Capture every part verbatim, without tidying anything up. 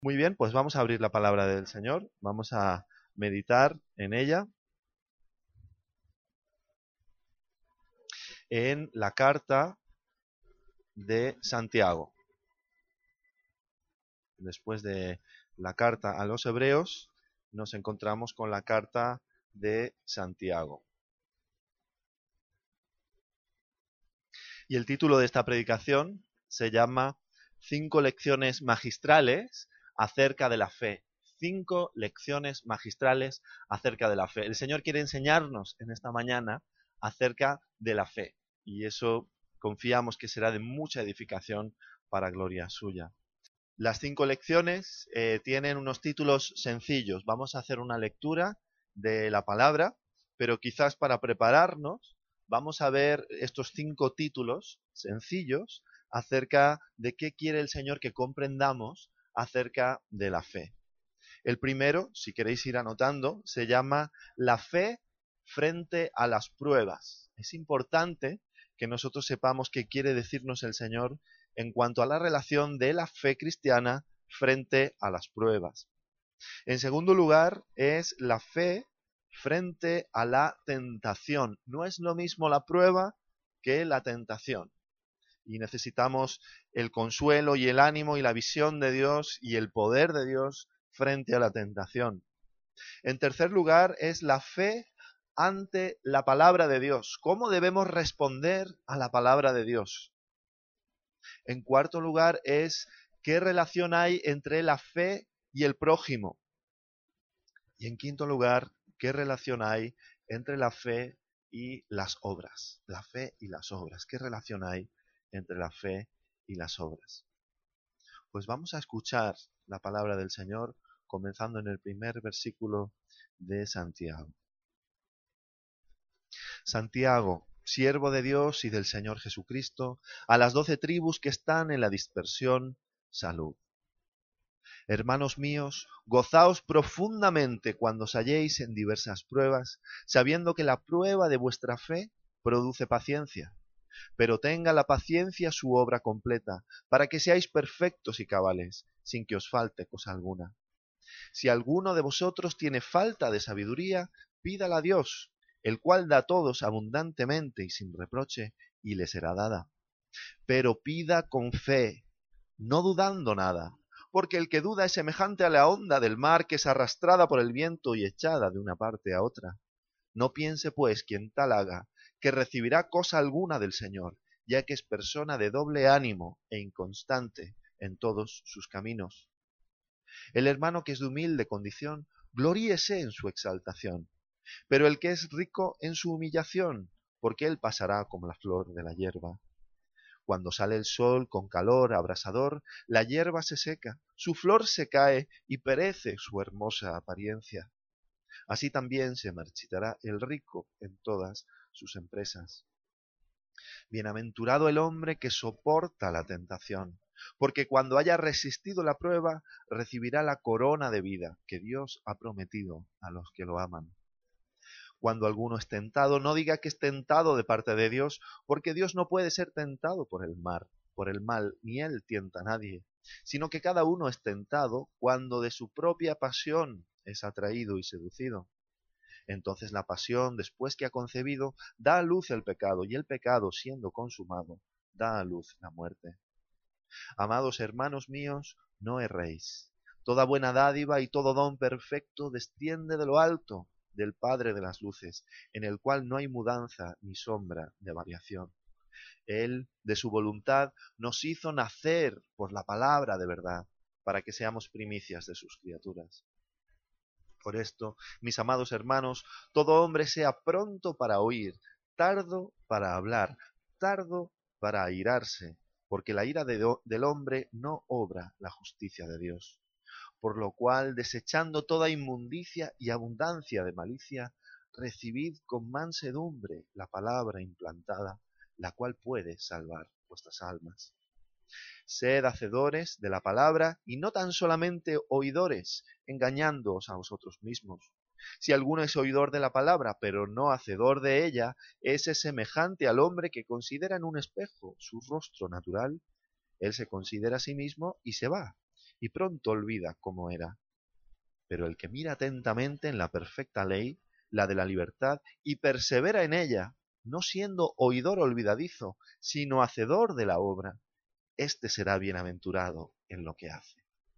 Muy bien, pues vamos a abrir la palabra del Señor, vamos a meditar en ella, en la carta de Santiago. Después de la carta a los Hebreos, nos encontramos con la carta de Santiago. Y el título de esta predicación se llama Cinco lecciones magistrales acerca de la fe. Cinco lecciones magistrales acerca de la fe. El Señor quiere enseñarnos en esta mañana acerca de la fe. Y eso confiamos que será de mucha edificación para gloria suya. Las cinco lecciones eh, tienen unos títulos sencillos. Vamos a hacer una lectura de la palabra, pero quizás para prepararnos vamos a ver estos cinco títulos sencillos acerca de qué quiere el Señor que comprendamos acerca de la fe. El primero, si queréis ir anotando, se llama la fe frente a las pruebas. Es importante que nosotros sepamos qué quiere decirnos el Señor en cuanto a la relación de la fe cristiana frente a las pruebas. En segundo lugar, es la fe frente a la tentación. No es lo mismo la prueba que la tentación. Y necesitamos el consuelo y el ánimo y la visión de Dios y el poder de Dios frente a la tentación. En tercer lugar, es la fe ante la palabra de Dios. ¿Cómo debemos responder a la palabra de Dios? En cuarto lugar, es qué relación hay entre la fe y el prójimo. Y en quinto lugar, ¿qué relación hay entre la fe y las obras? La fe y las obras. ¿Qué relación hay entre la fe y las obras? Pues vamos a escuchar la palabra del Señor, comenzando en el primer versículo de Santiago. Santiago, siervo de Dios y del Señor Jesucristo, a las doce tribus que están en la dispersión, salud. Hermanos míos, gozaos profundamente cuando os halléis en diversas pruebas, sabiendo que la prueba de vuestra fe produce paciencia. Pero tenga la paciencia su obra completa, para que seáis perfectos y cabales, sin que os falte cosa alguna. Si alguno de vosotros tiene falta de sabiduría, pídala a Dios, el cual da a todos abundantemente y sin reproche, y le será dada. Pero pida con fe, no dudando nada, porque el que duda es semejante a la onda del mar que es arrastrada por el viento y echada de una parte a otra. No piense, pues, quien tal haga, que recibirá cosa alguna del Señor, ya que es persona de doble ánimo e inconstante en todos sus caminos. El hermano que es de humilde condición, gloríese en su exaltación, pero el que es rico en su humillación, porque él pasará como la flor de la hierba. Cuando sale el sol con calor abrasador, la hierba se seca, su flor se cae y perece su hermosa apariencia. Así también se marchitará el rico en todas sus empresas. Bienaventurado el hombre que soporta la tentación, porque cuando haya resistido la prueba, recibirá la corona de vida que Dios ha prometido a los que lo aman. Cuando alguno es tentado, no diga que es tentado de parte de Dios, porque Dios no puede ser tentado por el mal, por el mal, ni él tienta a nadie, sino que cada uno es tentado cuando de su propia pasión es atraído y seducido. Entonces la pasión, después que ha concebido, da a luz el pecado, y el pecado, siendo consumado, da a luz la muerte. Amados hermanos míos, no erréis. Toda buena dádiva y todo don perfecto desciende de lo alto, del Padre de las luces, en el cual no hay mudanza ni sombra de variación. Él, de su voluntad, nos hizo nacer por la palabra de verdad, para que seamos primicias de sus criaturas. Por esto, mis amados hermanos, todo hombre sea pronto para oír, tardo para hablar, tardo para airarse, porque la ira de, del hombre no obra la justicia de Dios. Por lo cual, desechando toda inmundicia y abundancia de malicia, recibid con mansedumbre la palabra implantada, la cual puede salvar vuestras almas. Sed hacedores de la palabra y no tan solamente oidores, engañándoos a vosotros mismos. Si alguno es oidor de la palabra, pero no hacedor de ella, ese es semejante al hombre que considera en un espejo su rostro natural. Él se considera a sí mismo y se va, y pronto olvida cómo era. Pero el que mira atentamente en la perfecta ley, la de la libertad, y persevera en ella, no siendo oidor olvidadizo, sino hacedor de la obra, éste será bienaventurado en lo que hace.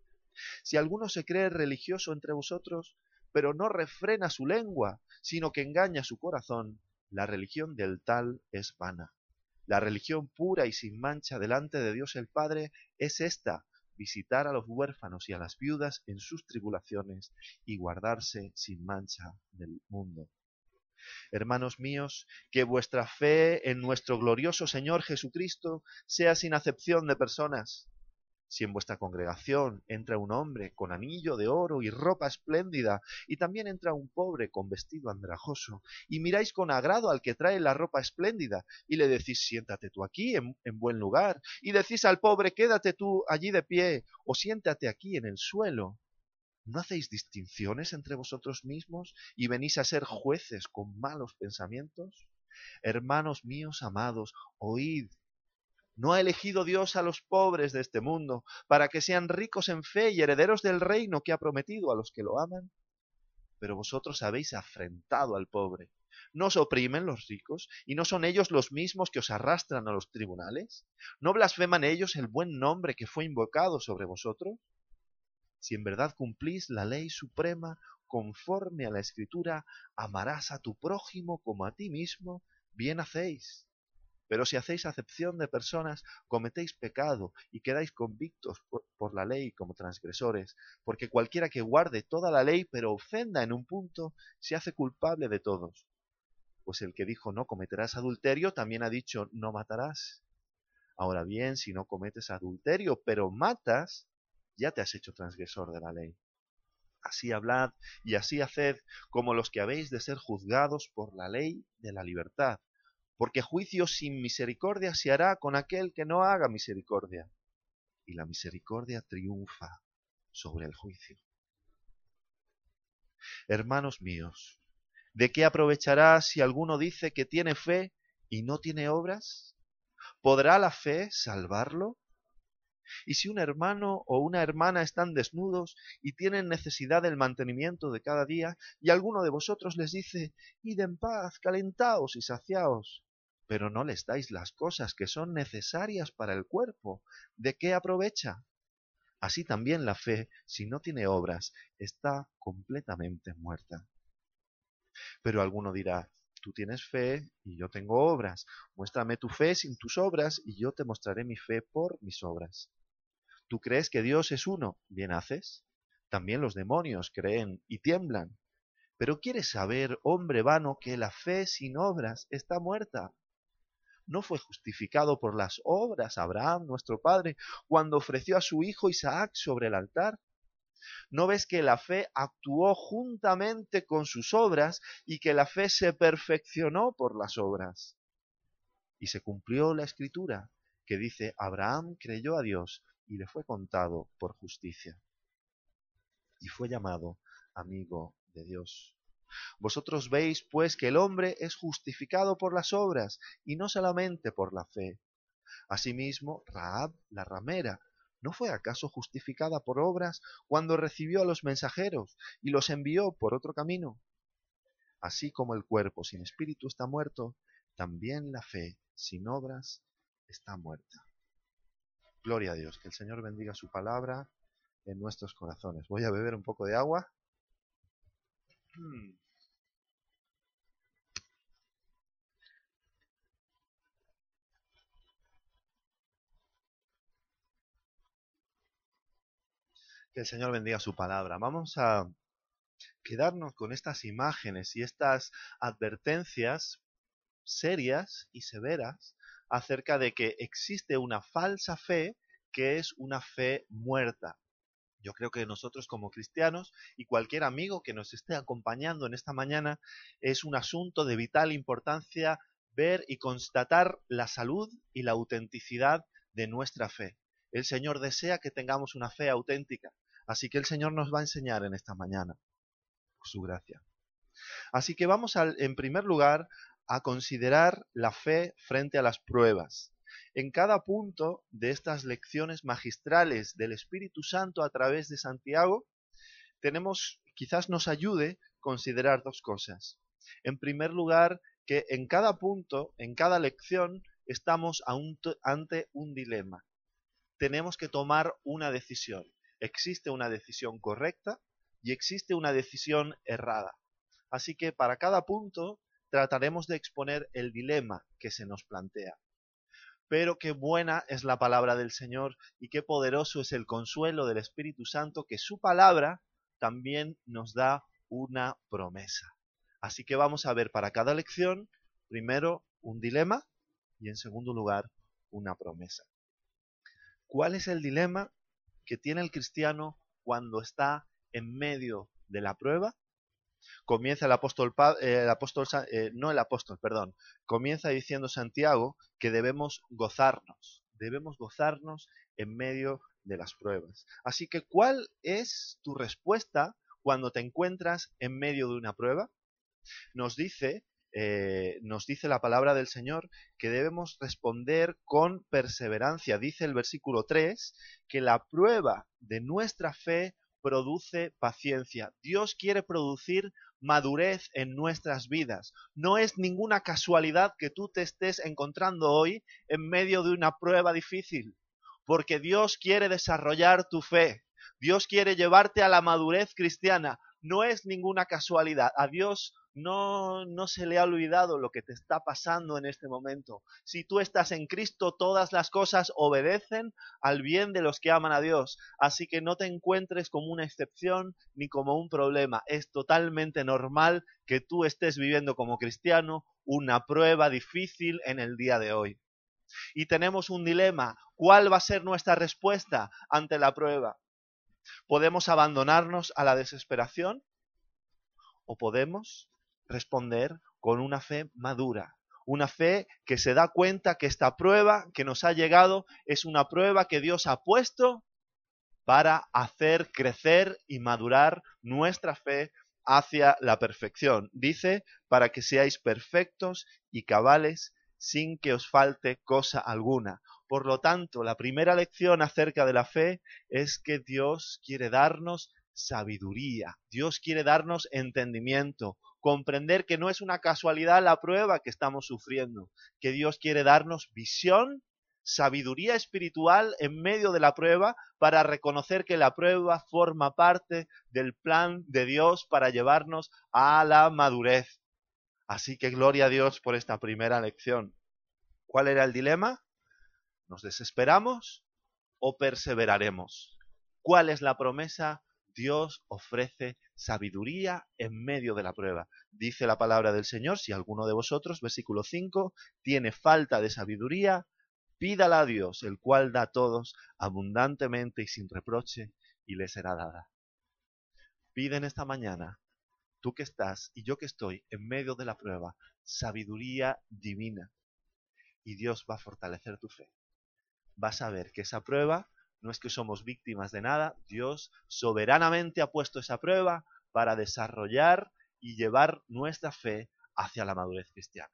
Si alguno se cree religioso entre vosotros, pero no refrena su lengua, sino que engaña su corazón, la religión del tal es vana. La religión pura y sin mancha delante de Dios el Padre es esta: visitar a los huérfanos y a las viudas en sus tribulaciones y guardarse sin mancha del mundo. Hermanos míos, que vuestra fe en nuestro glorioso Señor Jesucristo sea sin acepción de personas. Si en vuestra congregación entra un hombre con anillo de oro y ropa espléndida, y también entra un pobre con vestido andrajoso, y miráis con agrado al que trae la ropa espléndida, y le decís: siéntate tú aquí en, en buen lugar, y decís al pobre: quédate tú allí de pie, o siéntate aquí en el suelo, ¿no hacéis distinciones entre vosotros mismos y venís a ser jueces con malos pensamientos? Hermanos míos amados, oíd. ¿No ha elegido Dios a los pobres de este mundo para que sean ricos en fe y herederos del reino que ha prometido a los que lo aman? Pero vosotros habéis afrentado al pobre. ¿No os oprimen los ricos y no son ellos los mismos que os arrastran a los tribunales? ¿No blasfeman ellos el buen nombre que fue invocado sobre vosotros? Si en verdad cumplís la ley suprema conforme a la Escritura, amarás a tu prójimo como a ti mismo, bien hacéis. Pero si hacéis acepción de personas, cometéis pecado y quedáis convictos por, por la ley como transgresores, porque cualquiera que guarde toda la ley pero ofenda en un punto, se hace culpable de todos. Pues el que dijo no cometerás adulterio, también ha dicho no matarás. Ahora bien, si no cometes adulterio pero matas, ya te has hecho transgresor de la ley. Así hablad y así haced como los que habéis de ser juzgados por la ley de la libertad, porque juicio sin misericordia se hará con aquel que no haga misericordia, y la misericordia triunfa sobre el juicio. Hermanos míos, ¿de qué aprovechará si alguno dice que tiene fe y no tiene obras? ¿Podrá la fe salvarlo? Y si un hermano o una hermana están desnudos y tienen necesidad del mantenimiento de cada día, y alguno de vosotros les dice: id en paz, calentaos y saciaos, pero no les dais las cosas que son necesarias para el cuerpo, ¿de qué aprovecha? Así también la fe, si no tiene obras, está completamente muerta. Pero alguno dirá: tú tienes fe y yo tengo obras. Muéstrame tu fe sin tus obras y yo te mostraré mi fe por mis obras. ¿Tú crees que Dios es uno? Bien haces. También los demonios creen y tiemblan. Pero ¿quieres saber, hombre vano, que la fe sin obras está muerta? ¿No fue justificado por las obras Abraham, nuestro padre, cuando ofreció a su hijo Isaac sobre el altar? ¿No ves que la fe actuó juntamente con sus obras y que la fe se perfeccionó por las obras? Y se cumplió la escritura, que dice: Abraham creyó a Dios y le fue contado por justicia, y fue llamado amigo de Dios. Vosotros veis, pues, que el hombre es justificado por las obras, y no solamente por la fe. Asimismo, Rahab, la ramera, ¿no fue acaso justificada por obras cuando recibió a los mensajeros y los envió por otro camino? Así como el cuerpo sin espíritu está muerto, también la fe sin obras está muerta. Gloria a Dios, que el Señor bendiga su palabra en nuestros corazones. Voy a beber un poco de agua. Hmm. Que el Señor bendiga su palabra. Vamos a quedarnos con estas imágenes y estas advertencias serias y severas acerca de que existe una falsa fe que es una fe muerta. Yo creo que nosotros como cristianos y cualquier amigo que nos esté acompañando en esta mañana, es un asunto de vital importancia ver y constatar la salud y la autenticidad de nuestra fe. El Señor desea que tengamos una fe auténtica, así que el Señor nos va a enseñar en esta mañana, por su gracia. Así que vamos a, en primer lugar, a considerar la fe frente a las pruebas. En cada punto de estas lecciones magistrales del Espíritu Santo a través de Santiago, tenemos, quizás nos ayude considerar dos cosas. En primer lugar, que en cada punto, en cada lección, estamos ante un dilema. Tenemos que tomar una decisión. Existe una decisión correcta y existe una decisión errada. Así que para cada punto trataremos de exponer el dilema que se nos plantea. Pero qué buena es la palabra del Señor y qué poderoso es el consuelo del Espíritu Santo, que su palabra también nos da una promesa. Así que vamos a ver para cada lección, primero un dilema y en segundo lugar una promesa. ¿Cuál es el dilema que tiene el cristiano cuando está en medio de la prueba? Comienza el apóstol, eh, el apóstol eh, no el apóstol, perdón, comienza diciendo Santiago que debemos gozarnos, debemos gozarnos en medio de las pruebas. Así que, ¿cuál es tu respuesta cuando te encuentras en medio de una prueba? Nos dice, eh, nos dice la palabra del Señor que debemos responder con perseverancia. Dice el versículo tres que la prueba de nuestra fe produce paciencia. Dios quiere producir madurez en nuestras vidas. No es ninguna casualidad que tú te estés encontrando hoy en medio de una prueba difícil, porque Dios quiere desarrollar tu fe. Dios quiere llevarte a la madurez cristiana. No es ninguna casualidad. A Dios no, no se le ha olvidado lo que te está pasando en este momento. Si tú estás en Cristo, todas las cosas obedecen al bien de los que aman a Dios. Así que no te encuentres como una excepción ni como un problema. Es totalmente normal que tú estés viviendo como cristiano una prueba difícil en el día de hoy. Y tenemos un dilema. ¿Cuál va a ser nuestra respuesta ante la prueba? ¿Podemos abandonarnos a la desesperación o podemos responder con una fe madura? Una fe que se da cuenta que esta prueba que nos ha llegado es una prueba que Dios ha puesto para hacer crecer y madurar nuestra fe hacia la perfección. Dice, para que seáis perfectos y cabales sin que os falte cosa alguna. Por lo tanto, la primera lección acerca de la fe es que Dios quiere darnos sabiduría, Dios quiere darnos entendimiento, comprender que no es una casualidad la prueba que estamos sufriendo, que Dios quiere darnos visión, sabiduría espiritual en medio de la prueba para reconocer que la prueba forma parte del plan de Dios para llevarnos a la madurez. Así que gloria a Dios por esta primera lección. ¿Cuál era el dilema? ¿Nos desesperamos o perseveraremos? ¿Cuál es la promesa? Dios ofrece sabiduría en medio de la prueba. Dice la palabra del Señor, si alguno de vosotros, versículo cinco, tiene falta de sabiduría, pídala a Dios, el cual da a todos abundantemente y sin reproche, y le será dada. Pide en esta mañana, tú que estás y yo que estoy en medio de la prueba, sabiduría divina, y Dios va a fortalecer tu fe. Vas a ver que esa prueba no es que somos víctimas de nada, Dios soberanamente ha puesto esa prueba para desarrollar y llevar nuestra fe hacia la madurez cristiana.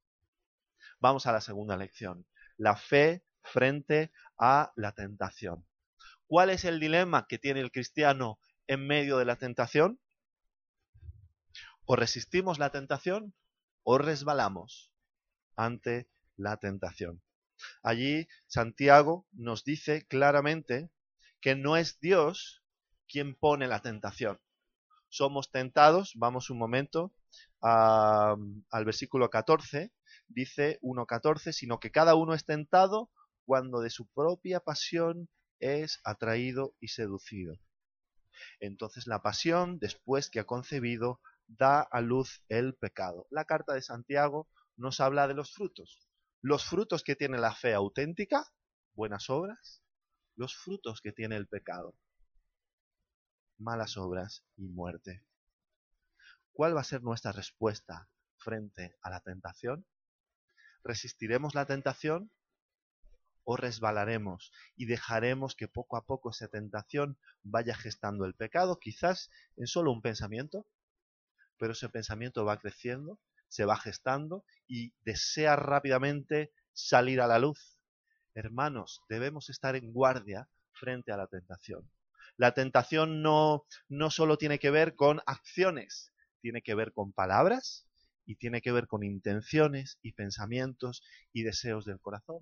Vamos a la segunda lección, la fe frente a la tentación. ¿Cuál es el dilema que tiene el cristiano en medio de la tentación? O resistimos la tentación o resbalamos ante la tentación. Allí Santiago nos dice claramente que no es Dios quien pone la tentación. Somos tentados, vamos un momento a, al versículo catorce, dice uno catorce, sino que cada uno es tentado cuando de su propia pasión es atraído y seducido. Entonces la pasión, después que ha concebido, da a luz el pecado. La carta de Santiago nos habla de los frutos. Los frutos que tiene la fe auténtica, buenas obras, los frutos que tiene el pecado, malas obras y muerte. ¿Cuál va a ser nuestra respuesta frente a la tentación? ¿Resistiremos la tentación o resbalaremos y dejaremos que poco a poco esa tentación vaya gestando el pecado, quizás en solo un pensamiento, pero ese pensamiento va creciendo, se va gestando y desea rápidamente salir a la luz? Hermanos, debemos estar en guardia frente a la tentación. La tentación no, no solo tiene que ver con acciones, tiene que ver con palabras y tiene que ver con intenciones y pensamientos y deseos del corazón.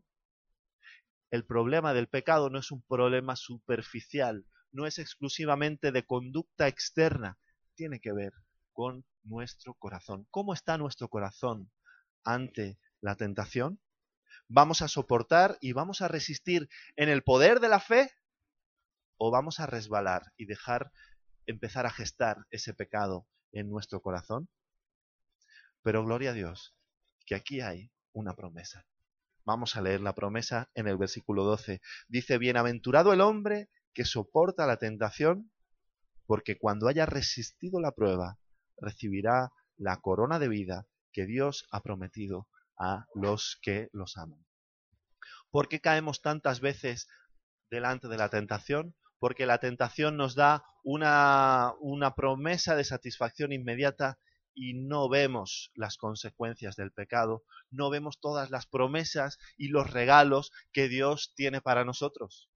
El problema del pecado no es un problema superficial, no es exclusivamente de conducta externa, tiene que ver con nuestro corazón. ¿Cómo está nuestro corazón ante la tentación? ¿Vamos a soportar y vamos a resistir en el poder de la fe? ¿O vamos a resbalar y dejar empezar a gestar ese pecado en nuestro corazón? Pero gloria a Dios, que aquí hay una promesa. Vamos a leer la promesa en el versículo doce. Dice, bienaventurado el hombre que soporta la tentación, porque cuando haya resistido la prueba, recibirá la corona de vida que Dios ha prometido a los que los aman. ¿Por qué caemos tantas veces delante de la tentación? Porque la tentación nos da una, una promesa de satisfacción inmediata y no vemos las consecuencias del pecado, no vemos todas las promesas y los regalos que Dios tiene para nosotros.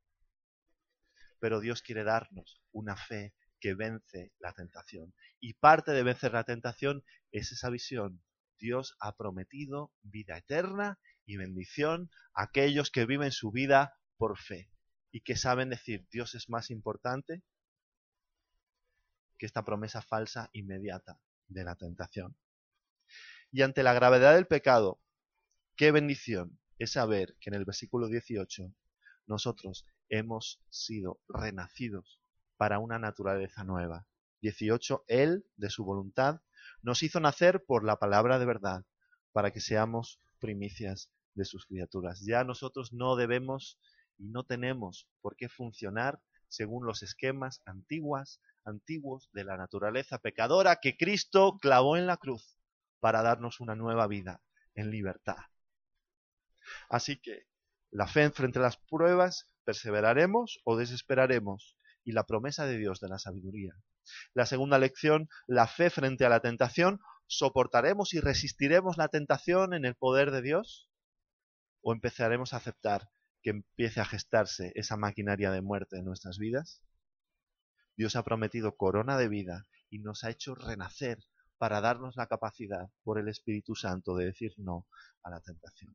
Pero Dios quiere darnos una fe que vence la tentación. Y parte de vencer la tentación es esa visión. Dios ha prometido vida eterna y bendición a aquellos que viven su vida por fe y que saben decir, Dios es más importante que esta promesa falsa inmediata de la tentación. Y ante la gravedad del pecado, qué bendición es saber que en el versículo dieciocho nosotros hemos sido renacidos para una naturaleza nueva. dieciocho, Él, de su voluntad, nos hizo nacer por la palabra de verdad, para que seamos primicias de sus criaturas. Ya nosotros no debemos y no tenemos por qué funcionar según los esquemas antiguas, antiguos de la naturaleza pecadora que Cristo clavó en la cruz para darnos una nueva vida en libertad. Así que la fe frente a las pruebas, perseveraremos o desesperaremos, y la promesa de Dios de la sabiduría. La segunda lección, la fe frente a la tentación, ¿soportaremos y resistiremos la tentación en el poder de Dios? ¿O empezaremos a aceptar que empiece a gestarse esa maquinaria de muerte en nuestras vidas? Dios ha prometido corona de vida y nos ha hecho renacer para darnos la capacidad por el Espíritu Santo de decir no a la tentación.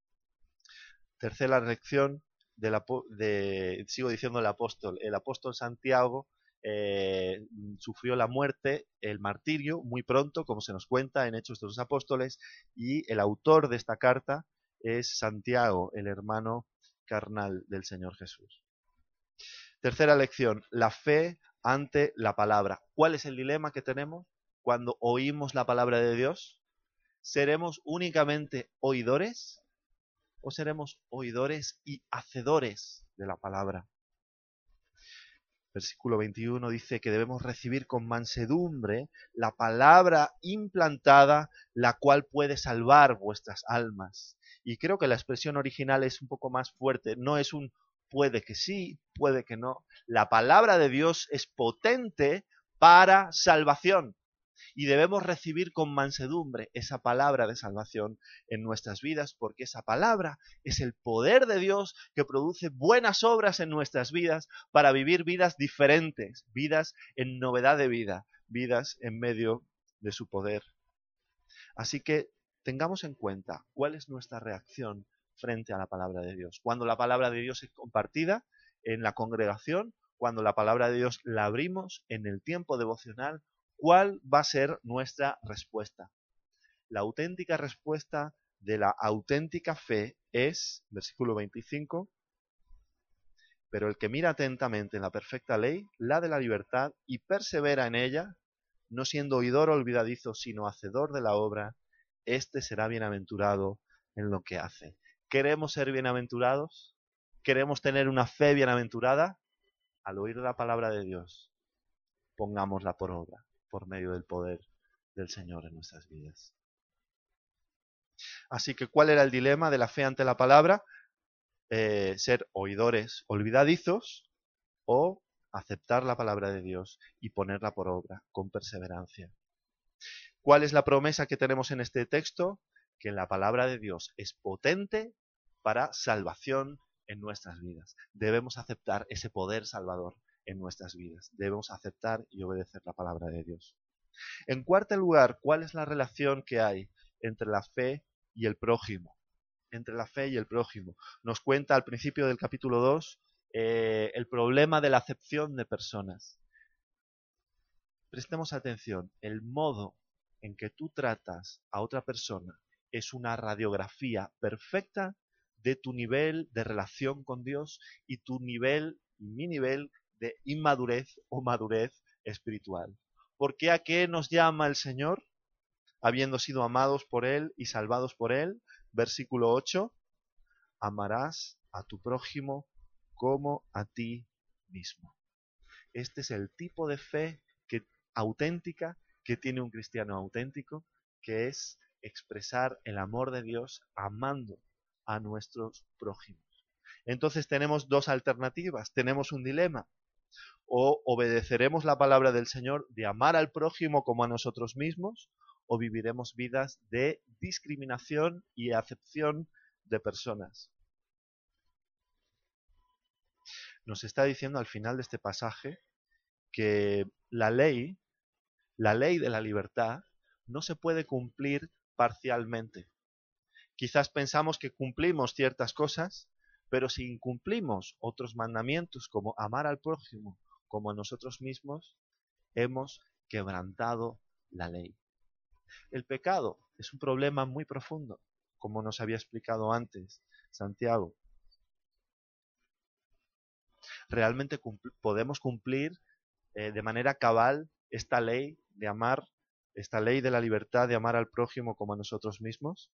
Tercera lección, de la, de, sigo diciendo el apóstol, el apóstol Santiago eh, sufrió la muerte, el martirio, muy pronto, como se nos cuenta en Hechos de los Apóstoles, y el autor de esta carta es Santiago, el hermano carnal del Señor Jesús. Tercera lección, la fe ante la palabra. ¿Cuál es el dilema que tenemos cuando oímos la palabra de Dios? ¿Seremos únicamente oidores o seremos oidores y hacedores de la palabra? Versículo veintiuno dice que debemos recibir con mansedumbre la palabra implantada, la cual puede salvar vuestras almas. Y creo que la expresión original es un poco más fuerte, no es un puede que sí, puede que no. La palabra de Dios es potente para salvación. Y debemos recibir con mansedumbre esa palabra de salvación en nuestras vidas, porque esa palabra es el poder de Dios que produce buenas obras en nuestras vidas para vivir vidas diferentes, vidas en novedad de vida, vidas en medio de su poder. Así que tengamos en cuenta cuál es nuestra reacción frente a la palabra de Dios. Cuando la palabra de Dios es compartida en la congregación, cuando la palabra de Dios la abrimos en el tiempo devocional, ¿cuál va a ser nuestra respuesta? La auténtica respuesta de la auténtica fe es, versículo veinticinco, pero el que mira atentamente en la perfecta ley, la de la libertad, y persevera en ella, no siendo oidor olvidadizo, sino hacedor de la obra, éste será bienaventurado en lo que hace. ¿Queremos ser bienaventurados? ¿Queremos tener una fe bienaventurada? Al oír la palabra de Dios, pongámosla por obra, por medio del poder del Señor en nuestras vidas. Así que, ¿cuál era el dilema de la fe ante la palabra? Eh, ser oidores olvidadizos o aceptar la palabra de Dios y ponerla por obra con perseverancia. ¿Cuál es la promesa que tenemos en este texto? Que la palabra de Dios es potente para salvación en nuestras vidas. Debemos aceptar ese poder salvador en nuestras vidas. Debemos aceptar y obedecer la palabra de Dios. En cuarto lugar, ¿cuál es la relación que hay entre la fe y el prójimo? Entre la fe y el prójimo. Nos cuenta al principio del capítulo dos eh, el problema de la acepción de personas. Prestemos atención, el modo en que tú tratas a otra persona es una radiografía perfecta de tu nivel de relación con Dios y tu nivel, mi nivel de inmadurez o madurez espiritual. Porque ¿a qué nos llama el Señor? Habiendo sido amados por Él y salvados por Él, versículo ocho, amarás a tu prójimo como a ti mismo. Este es el tipo de fe que, auténtica que tiene un cristiano auténtico, que es expresar el amor de Dios amando a nuestros prójimos. Entonces tenemos dos alternativas, tenemos un dilema. O obedeceremos la palabra del Señor de amar al prójimo como a nosotros mismos, o viviremos vidas de discriminación y acepción de personas. Nos está diciendo al final de este pasaje que la ley, la ley de la libertad, no se puede cumplir parcialmente. Quizás pensamos que cumplimos ciertas cosas, pero si incumplimos otros mandamientos como amar al prójimo como a nosotros mismos, hemos quebrantado la ley. El pecado es un problema muy profundo, como nos había explicado antes Santiago. ¿Realmente cumpl- podemos cumplir eh, de manera cabal esta ley de amar, esta ley de la libertad de amar al prójimo como a nosotros mismos?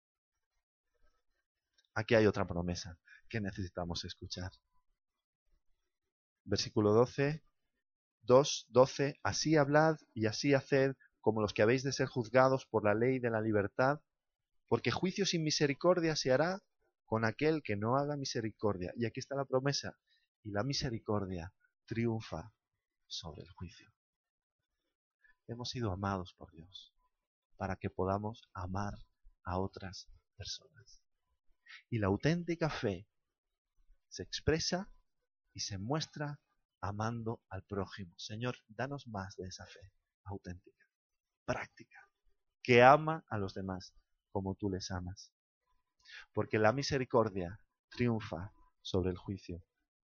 Aquí hay otra promesa que necesitamos escuchar. Versículo doce, dos, doce, así hablad y así haced como los que habéis de ser juzgados por la ley de la libertad, porque juicio sin misericordia se hará con aquel que no haga misericordia. Y aquí está la promesa, y la misericordia triunfa sobre el juicio. Hemos sido amados por Dios para que podamos amar a otras personas. Y la auténtica fe se expresa y se muestra amando al prójimo. Señor, danos más de esa fe auténtica, práctica, que ama a los demás como tú les amas. Porque la misericordia triunfa sobre el juicio.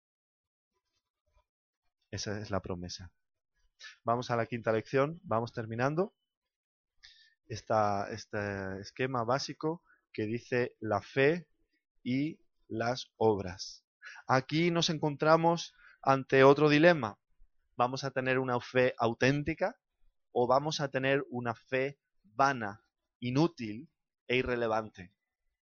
Esa es la promesa. Vamos a la quinta lección, vamos terminando. Esta, este esquema básico que dice la fe y las obras. Aquí nos encontramos ante otro dilema. ¿Vamos a tener una fe auténtica o vamos a tener una fe vana, inútil e irrelevante?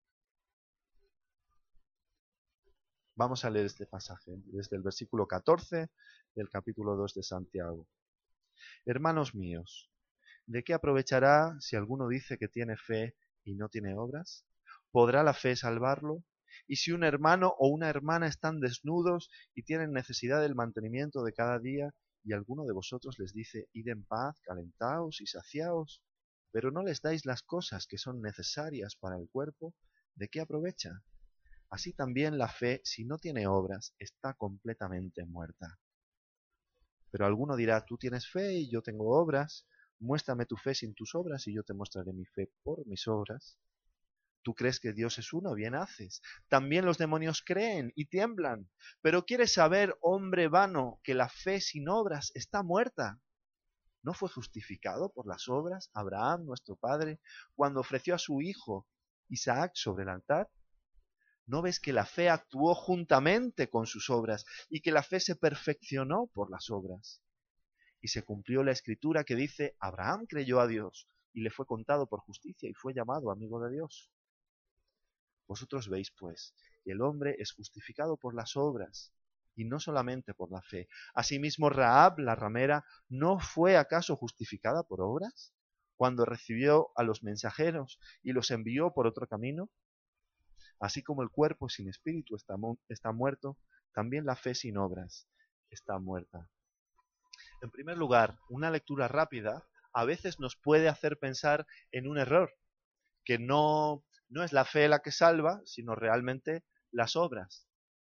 Vamos a leer este pasaje desde el versículo catorce del capítulo dos de Santiago. Hermanos míos, ¿de qué aprovechará si alguno dice que tiene fe y no tiene obras? ¿Podrá la fe salvarlo? Y si un hermano o una hermana están desnudos y tienen necesidad del mantenimiento de cada día, y alguno de vosotros les dice, id en paz, calentaos y saciaos, pero no les dais las cosas que son necesarias para el cuerpo, ¿de qué aprovecha? Así también la fe, si no tiene obras, está completamente muerta. Pero alguno dirá, tú tienes fe y yo tengo obras, muéstrame tu fe sin tus obras y yo te mostraré mi fe por mis obras. Tú crees que Dios es uno, bien haces. También los demonios creen y tiemblan. Pero quieres saber, hombre vano, que la fe sin obras está muerta. ¿No fue justificado por las obras Abraham, nuestro padre, cuando ofreció a su hijo Isaac sobre el altar? ¿No ves que la fe actuó juntamente con sus obras y que la fe se perfeccionó por las obras? Y se cumplió la escritura que dice, Abraham creyó a Dios y le fue contado por justicia y fue llamado amigo de Dios. Vosotros veis, pues, que el hombre es justificado por las obras y no solamente por la fe. Asimismo, Rahab, la ramera, ¿no fue acaso justificada por obras cuando recibió a los mensajeros y los envió por otro camino? Así como el cuerpo sin espíritu está, mu- está muerto, también la fe sin obras está muerta. En primer lugar, una lectura rápida a veces nos puede hacer pensar en un error, que no, no es la fe la que salva, sino realmente las obras.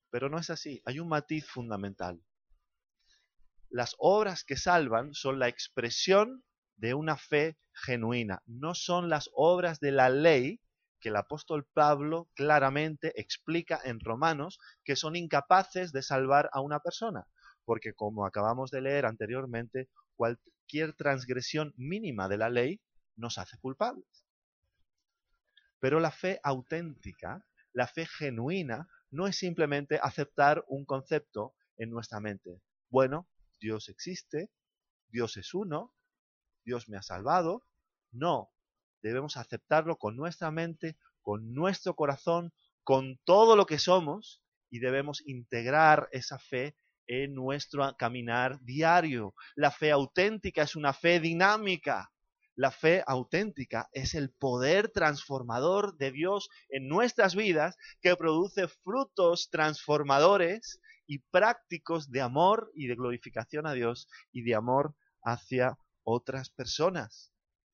Pero no es así, hay un matiz fundamental. Las obras que salvan son la expresión de una fe genuina, no son las obras de la ley que el apóstol Pablo claramente explica en Romanos que son incapaces de salvar a una persona, porque como acabamos de leer anteriormente, cualquier transgresión mínima de la ley nos hace culpables. Pero la fe auténtica, la fe genuina, no es simplemente aceptar un concepto en nuestra mente. Bueno, Dios existe, Dios es uno, Dios me ha salvado. No, debemos aceptarlo con nuestra mente, con nuestro corazón, con todo lo que somos, y debemos integrar esa fe en nuestro caminar diario. La fe auténtica es una fe dinámica. La fe auténtica es el poder transformador de Dios en nuestras vidas que produce frutos transformadores y prácticos de amor y de glorificación a Dios y de amor hacia otras personas.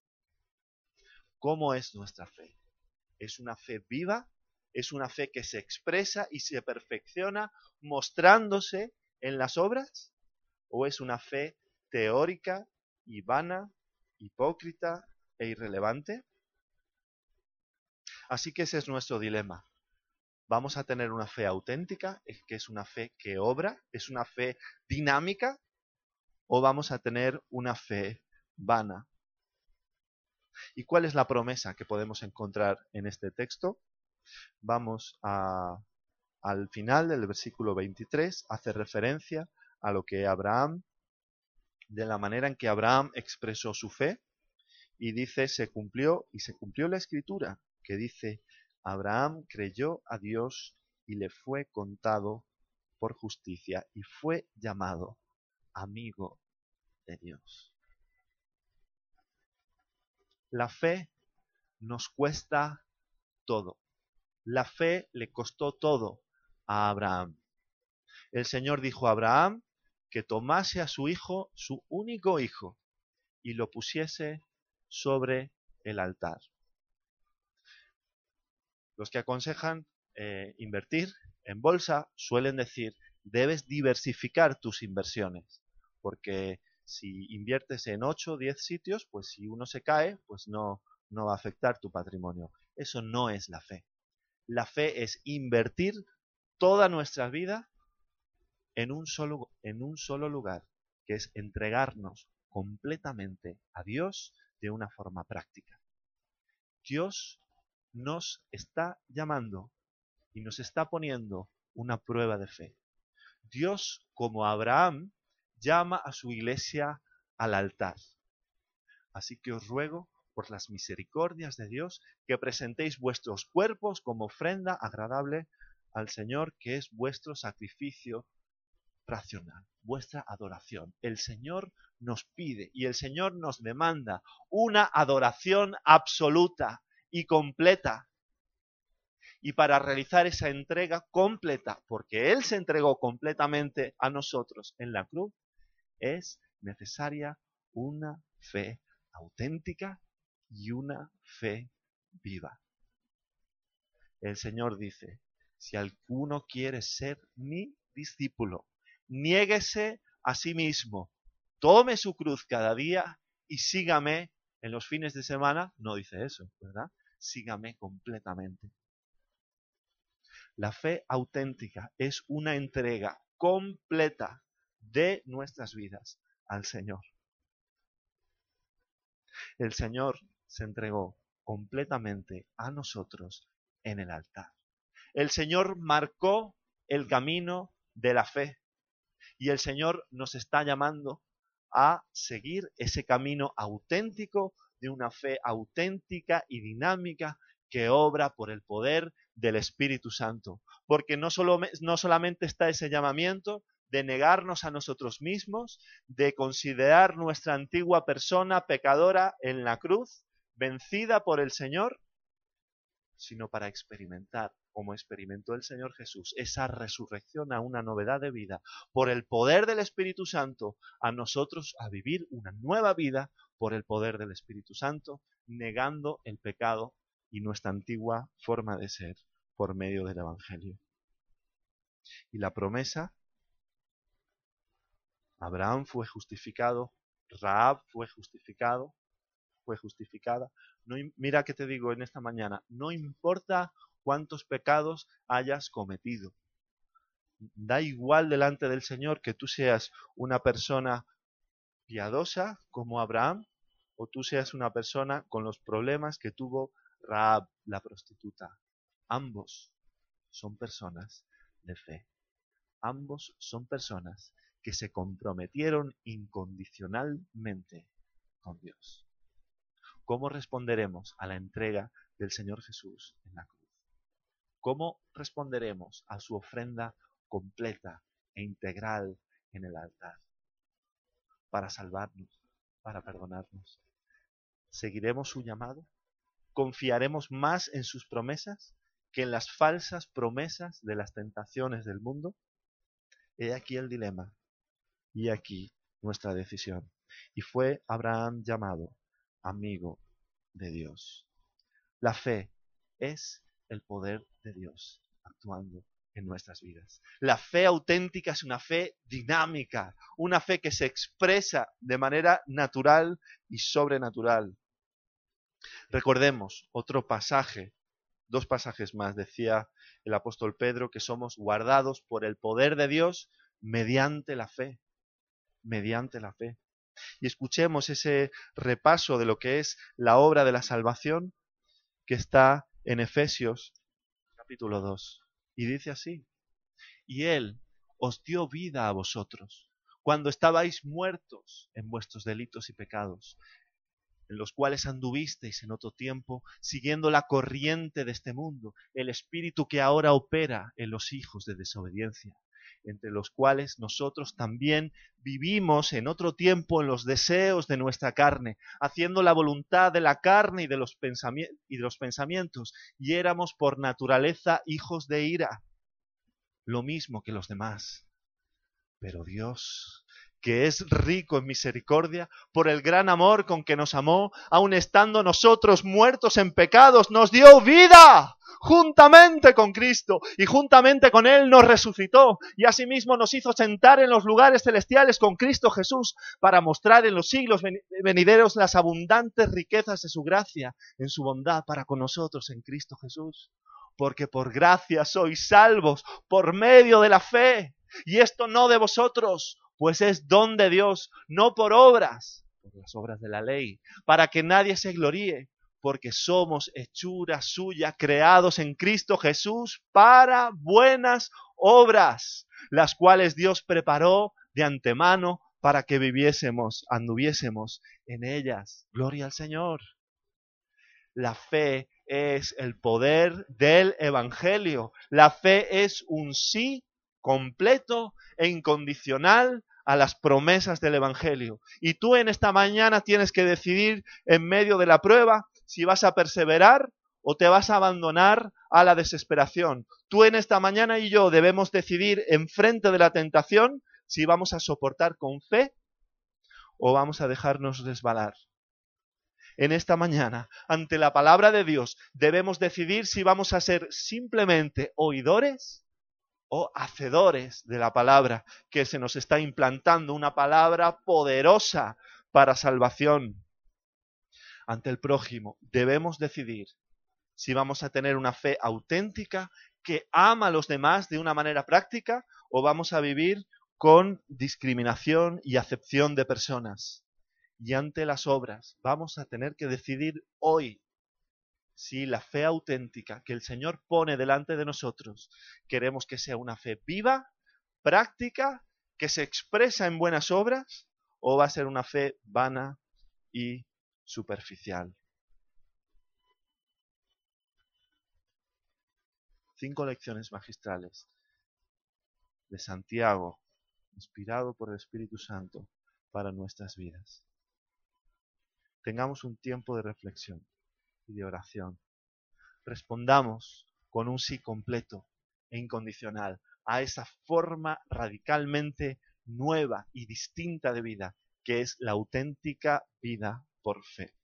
¿Cómo es nuestra fe? ¿Es una fe viva? ¿Es una fe que se expresa y se perfecciona mostrándose en las obras? ¿O es una fe teórica y vana, hipócrita e irrelevante? Así que ese es nuestro dilema. ¿Vamos a tener una fe auténtica, que es una fe que obra, es una fe dinámica? ¿O vamos a tener una fe vana? ¿Y cuál es la promesa que podemos encontrar en este texto? Vamos a, al final del versículo veintitrés, hace referencia a lo que Abraham, de la manera en que Abraham expresó su fe, y dice, se cumplió, y se cumplió la escritura, que dice, Abraham creyó a Dios y le fue contado por justicia, y fue llamado amigo de Dios. La fe nos cuesta todo. La fe le costó todo a Abraham. El Señor dijo a Abraham que tomase a su hijo, su único hijo, y lo pusiese sobre el altar. Los que aconsejan eh, invertir en bolsa suelen decir, debes diversificar tus inversiones, porque si inviertes en ocho o diez sitios, pues si uno se cae, pues no, no va a afectar tu patrimonio. Eso no es la fe. La fe es invertir toda nuestra vida en un solo, en un solo lugar, que es entregarnos completamente a Dios de una forma práctica. Dios nos está llamando y nos está poniendo una prueba de fe. Dios, como Abraham, llama a su iglesia al altar. Así que os ruego, por las misericordias de Dios, que presentéis vuestros cuerpos como ofrenda agradable al Señor, que es vuestro sacrificio racional, vuestra adoración. El Señor nos pide y el Señor nos demanda una adoración absoluta y completa. Y para realizar esa entrega completa, porque Él se entregó completamente a nosotros en la cruz, es necesaria una fe auténtica y una fe viva. El Señor dice, si alguno quiere ser mi discípulo, niéguese a sí mismo, tome su cruz cada día y sígame en los fines de semana. No dice eso, ¿verdad? Sígame completamente. La fe auténtica es una entrega completa de nuestras vidas al Señor. El Señor se entregó completamente a nosotros en el altar. El Señor marcó el camino de la fe y el Señor nos está llamando a seguir ese camino auténtico de una fe auténtica y dinámica que obra por el poder del Espíritu Santo. Porque no, solo, no solamente está ese llamamiento de negarnos a nosotros mismos, de considerar nuestra antigua persona pecadora en la cruz, vencida por el Señor, sino para experimentar, como experimentó el Señor Jesús, esa resurrección a una novedad de vida, por el poder del Espíritu Santo, a nosotros a vivir una nueva vida por el poder del Espíritu Santo, negando el pecado y nuestra antigua forma de ser por medio del Evangelio. Y la promesa, Abraham fue justificado, Rahab fue justificado, fue justificada. No, mira que te digo en esta mañana, no importa cuántos pecados hayas cometido. Da igual delante del Señor que tú seas una persona piadosa como Abraham o tú seas una persona con los problemas que tuvo Rahab, la prostituta. Ambos son personas de fe. Ambos son personas que se comprometieron incondicionalmente con Dios. ¿Cómo responderemos a la entrega del Señor Jesús en la cruz? ¿Cómo responderemos a su ofrenda completa e integral en el altar? Para salvarnos, para perdonarnos. ¿Seguiremos su llamado? ¿Confiaremos más en sus promesas que en las falsas promesas de las tentaciones del mundo? He aquí el dilema, y aquí nuestra decisión. Y fue Abraham llamado amigo de Dios. La fe es el poder de Dios actuando en nuestras vidas. La fe auténtica es una fe dinámica, una fe que se expresa de manera natural y sobrenatural. Recordemos otro pasaje, dos pasajes más, decía el apóstol Pedro, que somos guardados por el poder de Dios mediante la fe, mediante la fe. Y escuchemos ese repaso de lo que es la obra de la salvación que está en Efesios capítulo dos. Y dice así: y Él os dio vida a vosotros, cuando estabais muertos en vuestros delitos y pecados, en los cuales anduvisteis en otro tiempo, siguiendo la corriente de este mundo, el espíritu que ahora opera en los hijos de desobediencia, entre los cuales nosotros también vivimos en otro tiempo en los deseos de nuestra carne, haciendo la voluntad de la carne y de los pensamientos, y de los pensamientos, y éramos por naturaleza hijos de ira, lo mismo que los demás. Pero Dios, que es rico en misericordia, por el gran amor con que nos amó, aun estando nosotros muertos en pecados, nos dio vida juntamente con Cristo, y juntamente con Él nos resucitó, y asimismo nos hizo sentar en los lugares celestiales con Cristo Jesús, para mostrar en los siglos venideros las abundantes riquezas de su gracia, en su bondad para con nosotros en Cristo Jesús. Porque por gracia sois salvos, por medio de la fe, y esto no de vosotros, pues es don de Dios, no por obras, por las obras de la ley, para que nadie se gloríe, porque somos hechura suya, creados en Cristo Jesús para buenas obras, las cuales Dios preparó de antemano para que viviésemos, anduviésemos en ellas. Gloria al Señor. La fe es el poder del Evangelio. La fe es un sí completo e incondicional a las promesas del Evangelio. Y tú en esta mañana tienes que decidir en medio de la prueba si vas a perseverar o te vas a abandonar a la desesperación. Tú en esta mañana y yo debemos decidir en frente de la tentación si vamos a soportar con fe o vamos a dejarnos resbalar. En esta mañana, ante la palabra de Dios, debemos decidir si vamos a ser simplemente oidores o hacedores de la palabra que se nos está implantando, una palabra poderosa para salvación. Ante el prójimo, debemos decidir si vamos a tener una fe auténtica que ama a los demás de una manera práctica o vamos a vivir con discriminación y acepción de personas. Y ante las obras vamos a tener que decidir hoy si la fe auténtica que el Señor pone delante de nosotros queremos que sea una fe viva, práctica, que se expresa en buenas obras, o va a ser una fe vana y superficial. Cinco lecciones magistrales de Santiago, inspirado por el Espíritu Santo para nuestras vidas. Tengamos un tiempo de reflexión y de oración. Respondamos con un sí completo e incondicional a esa forma radicalmente nueva y distinta de vida que es la auténtica vida por fe.